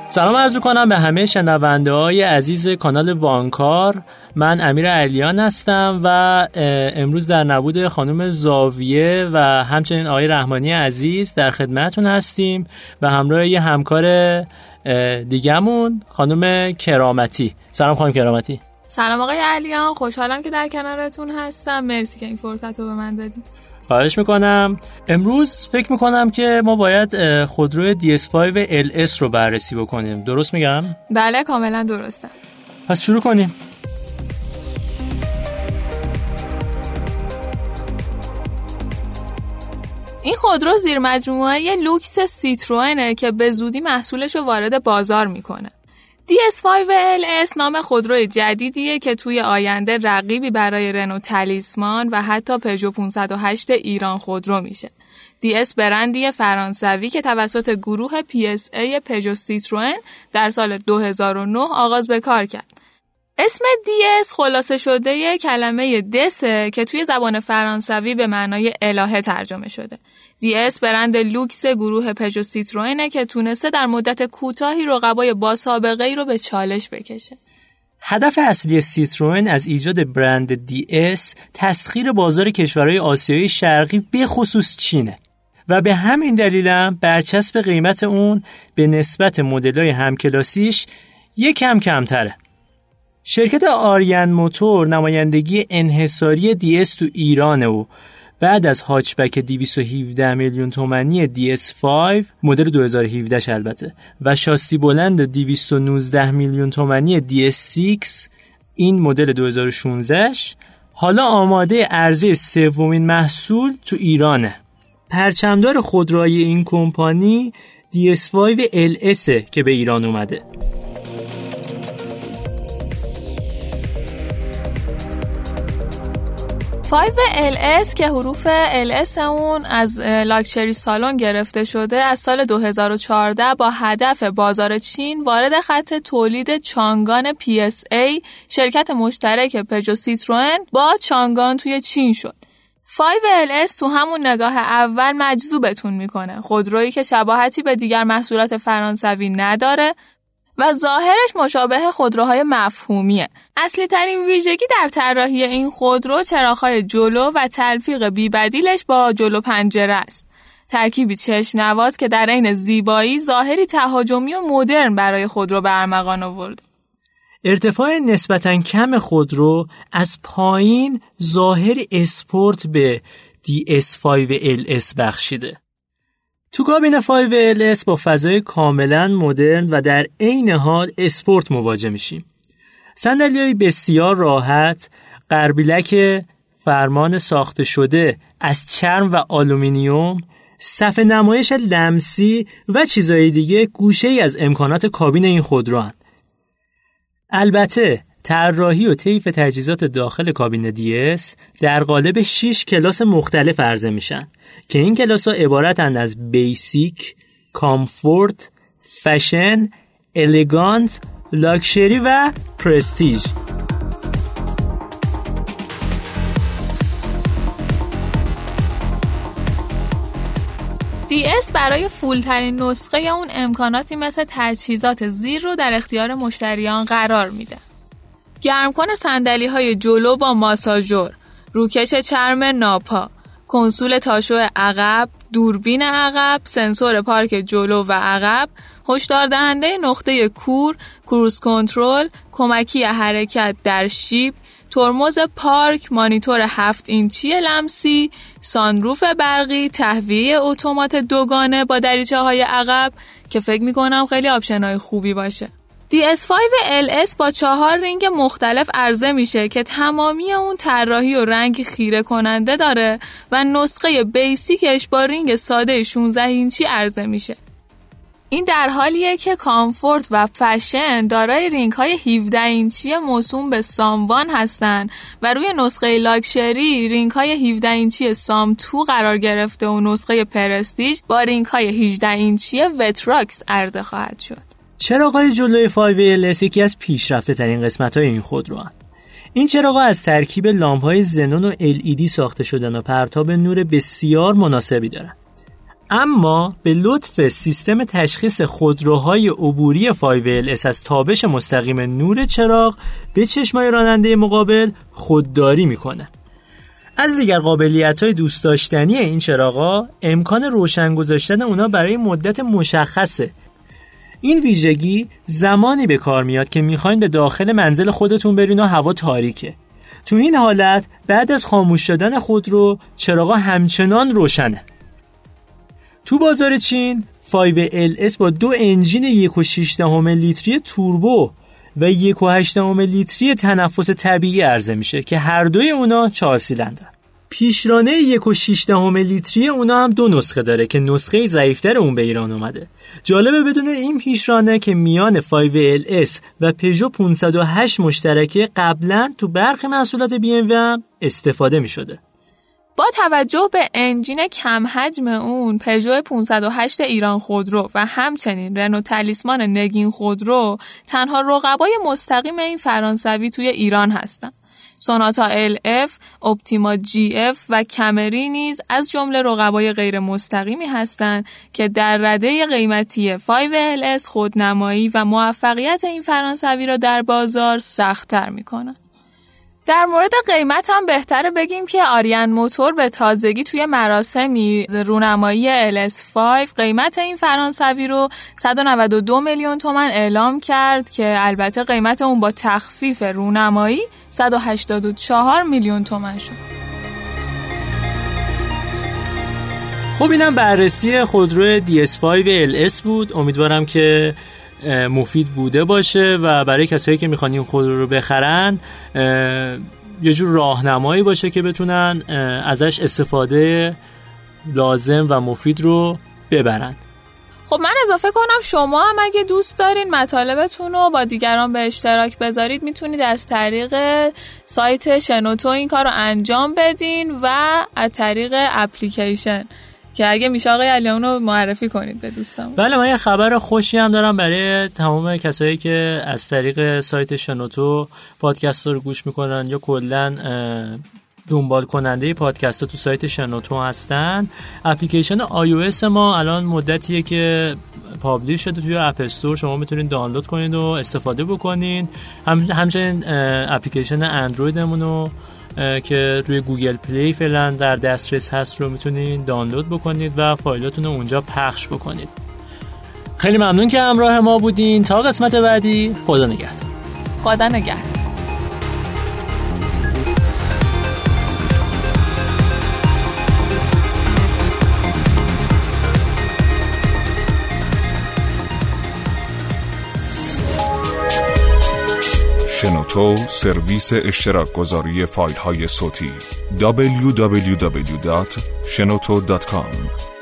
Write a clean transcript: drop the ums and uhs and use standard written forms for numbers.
سلام عرض می‌کنم به همه شنونده‌های عزیز کانال وانکار. من امیر علیان هستم و امروز در نبود خانم زاویه و همچنین آقای رحمانی عزیز در خدمتتون هستیم و همراه یه همکار دیگه‌مون خانم کرامتی. سلام خانم کرامتی. سلام آقای علیان، خوشحالم که در کنارتون هستم. مرسی که این فرصت رو به من دادید. خواهش میکنم. امروز فکر میکنم که ما باید خودروی DS5 LS رو بررسی بکنیم. درست میگم؟ بله کاملا درسته. پس شروع کنیم. این خودرو زیر مجموعه لوکس سیتروئنه که به زودی محصولش رو وارد بازار میکنه. DS5 LS نام خودروی جدیدیه که توی آینده رقیبی برای رنو تالیسمان و حتی پژو 508 ایران خودرو میشه. DS برندی فرانسوی که توسط گروه PSA پژو سیتروئن در سال 2009 آغاز به کار کرد. اسم DS خلاصه شده کلمه دسه که توی زبان فرانسوی به معنای الهه ترجمه شده. DS برند لوکس گروه پژو سیتروئنه که تونسته در مدت کوتاهی رقبای با سابقه ای رو به چالش بکشه. هدف اصلی سیتروئن از ایجاد برند DS تسخیر بازار کشورهای آسیایی شرقی به خصوص چینه و به همین دلیلم برچسب قیمت اون به نسبت مدل‌های همکلاسیش یکم کمتره. شرکت آریان موتور نمایندگی انحصاری DS تو ایرانه و بعد از هاچبک 217 میلیون تومانی DS5 مدل 2017 البته و شاسی بلند 219 میلیون تومانی DS6 این مدل 2016 حالا آماده عرضه سومین محصول تو ایرانه. پرچمدار خودروی این کمپانی DS5 LS که به ایران اومده. LS که حروف LS اون از لاکچری سالن گرفته شده از سال 2014 با هدف بازار چین وارد خط تولید چانگان PSA شرکت مشترک پژو سیتروئن با چانگان توی چین شد. 5LS تو همون نگاه اول مجذوبتون میکنه. خودرویی که شباهتی به دیگر محصولات فرانسوی نداره و ظاهرش مشابه خودروهای مفهومیه. اصلی ترین ویژگی در طراحی این خودرو چراغ‌های جلو و تلفیق بی‌بدیلش با جلو پنجره است. ترکیبی چشم نواز که در عین زیبایی ظاهری تهاجمی و مدرن برای خودرو به ارمغان آورد. ارتفاع نسبتاً کم خودرو از پایین ظاهر اسپورت به DS5 LS بخشیده. تو کابین 5LS با فضای کاملا مدرن و در عین حال اسپورت مواجه میشیم. صندلی‌های بسیار راحت، قربیلک فرمان ساخته شده از چرم و آلومینیوم، صفحه نمایش لمسی و چیزهای دیگه گوشه‌ای از امکانات کابین این خودروان. البته طراحی و طیف تجهیزات داخل کابین DS در قالب 6 کلاس مختلف عرضه میشن که این کلاس‌ها عبارتند از بیسیک، کامفورت، فشن، الگانت، لاکشری و پرستیژ. DS برای فولترین نسخه اون امکاناتی مثل تجهیزات زیر رو در اختیار مشتریان قرار میده. گرمکن صندلی‌های جلو با ماساژور، روکش چرم ناپا، کنسول تاشو عقب، دوربین عقب، سنسور پارک جلو و عقب، هشدار دهنده نقطه کور، کروز کنترل، کمکی حرکت در شیب، ترمز پارک، مانیتور 7 اینچی لمسی، سانروف برقی، تهویه اتومات دوگانه با دریچه‌های عقب که فکر می‌کنم خیلی آپشن‌های خوبی باشه. DS5 LS با 4 رینگ مختلف عرضه میشه که تمامی اون طراحی و رنگ خیره کننده داره و نسخه بیسیکش با رینگ ساده 16 اینچی عرضه میشه. این در حالیه که کامفورت و فشن دارای رینگ‌های 17 اینچی موسوم به سام1 هستن و روی نسخه لاکشری رینگ‌های 17 اینچی سام2 قرار گرفته و نسخه پرستیژ با رینگ‌های 18 اینچی وتراکس عرضه خواهد شد. چراغ‌های جلوی 5LS یکی از پیشرفته ترین قسمت‌های این خودروان. این چراغ‌ها از ترکیب لامپ‌های ژنون و LED ساخته شدن و پرتاب نور بسیار مناسبی دارن. اما به لطف سیستم تشخیص خودروهای عبوری 5LS از تابش مستقیم نور چراغ به چشمای راننده مقابل خودداری میکنه. از دیگر قابلیت‌های دوست داشتنی این چراغا امکان روشن گذاشتن اونا برای مدت مشخصه. این ویژگی زمانی به کار میاد که میخواین به داخل منزل خودتون برین و هوا تاریکه. تو این حالت بعد از خاموش شدن خودرو چراغا همچنان روشنه. تو بازار چین 5LS با 2 انجین 1.6 لیتری توربو و 1.8 لیتری تنفس طبیعی عرضه میشه که هر دوی اونا 4 سیلندر. پیشرانه 1.6 لیتری اونا هم 2 نسخه داره که نسخه ضعیفتر اون به ایران اومده. جالبه بدونه این پیشرانه که میان 5LS و پژو 508 مشترکه قبلا تو برخی محصولات BMW هم استفاده میشده. با توجه به انجین کم حجم اون، پژو 508 ایران خودرو و همچنین رنو تالیسمان نگین خودرو تنها رقبای مستقیم این فرانسوی توی ایران هستن. سوناتا LF، اپتیما GF و کمری نیز از جمله رقبای غیر مستقیمی هستند که در رده قیمتی 5LS خودنمایی و موفقیت این فرانسوی را در بازار سخت‌تر می‌کنند. در مورد قیمت هم بهتره بگیم که آریان موتور به تازگی توی مراسمی رونمایی LS5 قیمت این فرانسوی رو 192 میلیون تومان اعلام کرد که البته قیمت اون با تخفیف رونمایی 184 میلیون تومان شد. خب اینم بررسی خودرو DS5 LS بود. امیدوارم که مفید بوده باشه و برای کسایی که میخوان این خودرو رو بخرن یه جور راهنمایی باشه که بتونن ازش استفاده لازم و مفید رو ببرن. خب من اضافه کنم شما هم اگه دوست دارین مطالبتون رو با دیگران به اشتراک بذارید میتونید از طریق سایت شنوتو این کار رو انجام بدین و از طریق اپلیکیشن که اگه میشه آقای علیان رو معرفی کنید به دوستان. بله، من یه خبر خوشی هم دارم برای تمام کسایی که از طریق سایت شنوتو پادکست رو گوش میکنن یا کلا دنبال کننده پادکست تو سایت شنوتو هستن. اپلیکیشن iOS ما الان مدتیه که پابلیش شده توی اپ استور، شما میتونید دانلود کنید و استفاده بکنین. همچنین اپلیکیشن اندرویدمون رو که روی گوگل پلی فعلا در دسترس هست رو میتونید دانلود بکنید و فایلاتون رو اونجا پخش بکنید. خیلی ممنون که همراه ما بودین. تا قسمت بعدی، خدا نگهدار. خدا نگهدار. شنوتو سرویس اشتراک گذاری فایل های صوتی www.shenoto.com